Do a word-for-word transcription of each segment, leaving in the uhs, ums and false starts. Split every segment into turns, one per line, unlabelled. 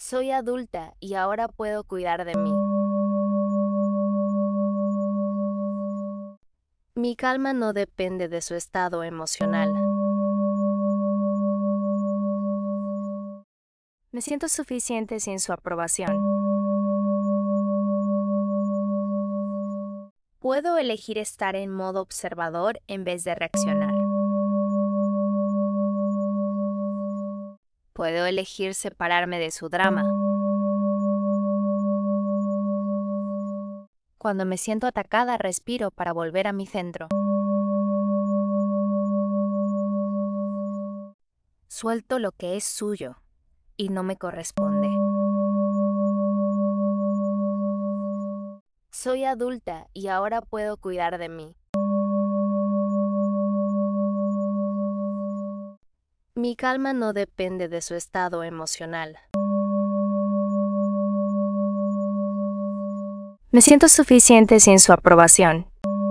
Soy adulta y ahora puedo cuidar de mí. Mi calma no depende de su estado emocional. Me siento suficiente sin su aprobación. Puedo elegir estar en modo observador en vez de reaccionar. Puedo elegir separarme de su drama. Cuando me siento atacada, respiro para volver a mi centro. Suelto lo que es suyo y no me corresponde. Soy adulta y ahora puedo cuidar de mí. Mi calma no depende de su estado emocional. Me siento suficiente sin su aprobación.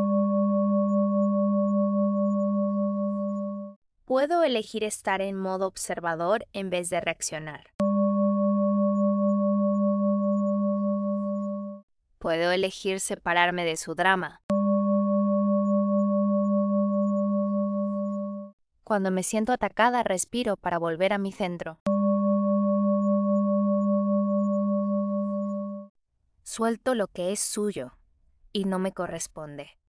Puedo elegir estar en modo observador en vez de reaccionar. Puedo elegir separarme de su drama. Cuando me siento atacada, respiro para volver a mi centro. Suelto lo que es suyo y no me corresponde.